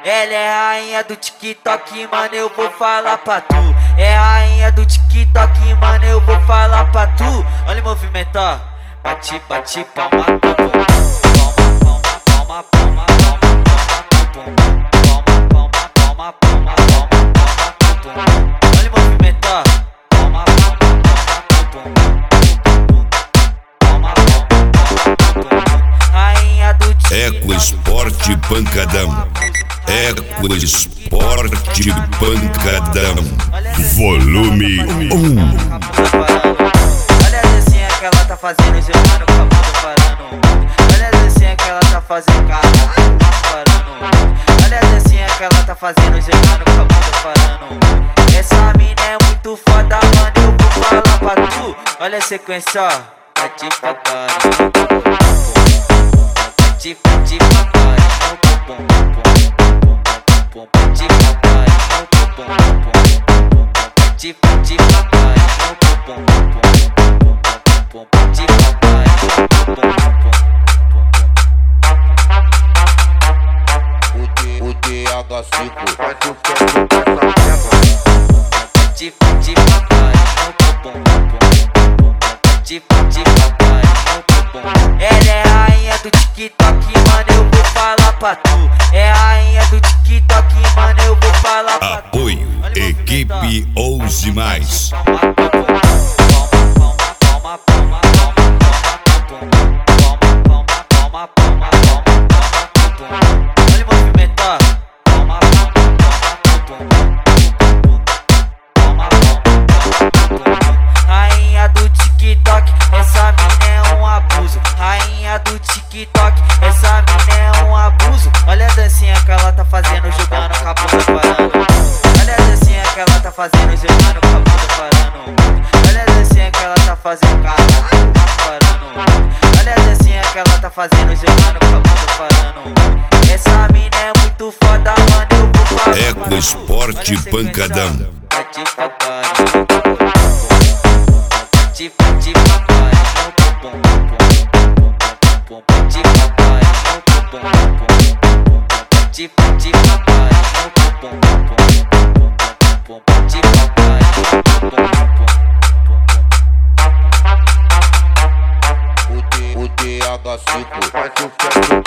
Ela é rainha do TikTok, mano, eu vou falar pra tu. É rainha do TikTok, mano, eu vou falar pra tu. Olha o movimento, ó. Bate, bate, palma, palma, palma, palma, palma, palma, palma, palma, palma, palma. Olha o movimento, ó. Palma, palma, palma, palma. Rainha do TikTok. Eco Esporte Pancadão. Eco Esporte Pancadão. Volume 1. Olha a dancinha que ela tá fazendo, jogando com a bunda parando. Olha a dancinha que ela tá fazendo, caralho, parando. Olha a dancinha que ela tá fazendo, jogando com a bunda parando. Essa mina é muito foda, mano, eu vou falar pra tu. Olha a sequência, ó. Vai devagar, vai devagar. O DH5 faz Ela é rainha do TikTok, mano, eu vou falar pra tu. É rainha do TikTok, mano, eu vou falar pra tu. Apoio Equipe Ouse Mais. Olha o movimento, ó. Rainha do TikTok, essa mina é um abuso. Rainha do TikTok, essa mina é um abuso. Olha a dancinha que ela tá fazendo, jogando com a bunda parando. Olha a dancinha que ela tá fazendo, jogando com a bunda parando. Olha a dancinha que ela tá fazendo, caralho, parando. Olha a dancinha que ela tá fazendo, jogando com a bunda parando. Essa mina é muito foda, mano, eu vou falar. Eco Esporte Pancadão. Vai devagar. Devagar. o DH5 faz sucesso.